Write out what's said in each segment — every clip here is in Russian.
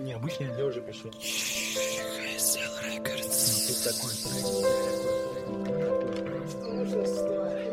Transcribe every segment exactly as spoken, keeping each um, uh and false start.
необычный, я уже пришел. Hazel Records. Тут такой трек. Что нужно стоять?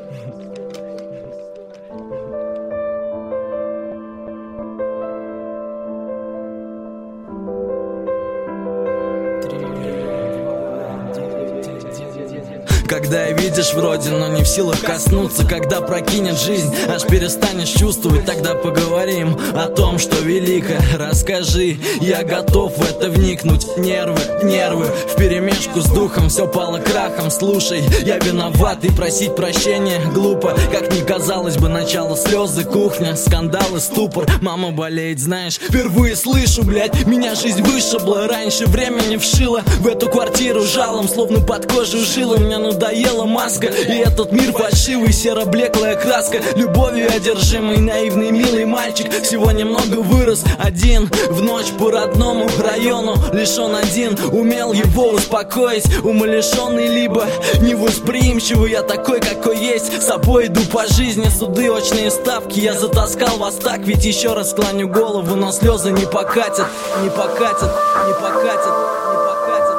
Когда и видишь вроде, но не в силах коснуться. Когда прокинет жизнь, аж перестанешь чувствовать. Тогда поговорим о том, что велико. Расскажи, я готов в это вникнуть. Нервы, нервы, вперемешку с духом. Все пало крахом, слушай, я виноват. И просить прощения глупо. Как ни казалось бы, начало слезы, кухня, скандалы, ступор. Мама болеет, знаешь, впервые слышу, блядь. Меня жизнь вышибла, раньше времени вшила в эту квартиру жалом, словно под кожу жила. Мне надоела маска, и этот мир фальшивый, серо-блеклая краска. Любовью одержимый, наивный, милый мальчик всего немного вырос один в ночь по родному району. Лишь он один умел его успокоить. Умалишенный, либо невосприимчивый. Я такой, какой есть, с собой иду по жизни. Суды, очные ставки, я затаскал вас так. Ведь еще раз склоню голову, но слезы не покатят. Не покатят, не покатят, не покатят.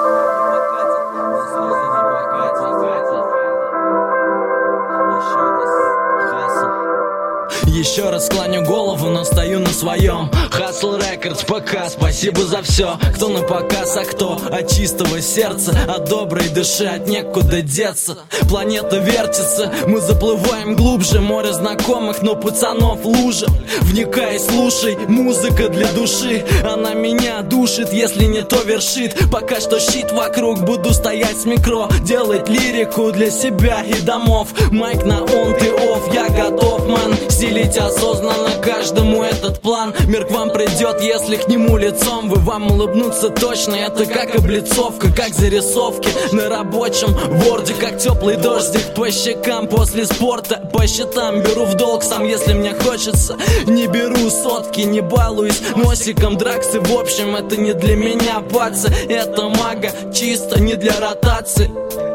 Еще раз склоню голову, но стою на своем. Hustle Records, ПК, спасибо за все. Кто на показ, а кто от чистого сердца, от доброй души, от некуда деться. Планета вертится, мы заплываем глубже. Море знакомых, но пацанов лужа. Вникай, слушай, музыка для души. Она меня душит, если не то вершит. Пока что щит вокруг, буду стоять с микро. Делать лирику для себя и домов. Майк на он, ты офф, я готов, ман. Стилить осознанно каждому этот план. Мир к вам придет, если к нему лицом. Вы вам улыбнуться точно, это как облицовка, как зарисовки на рабочем ворде, как теплый дождик по щекам после спорта. По счетам беру в долг сам, если мне хочется. Не беру сотки, не балуюсь носиком. Драксы, в общем, это не для меня, пацы. Это мага, чисто не для ротации.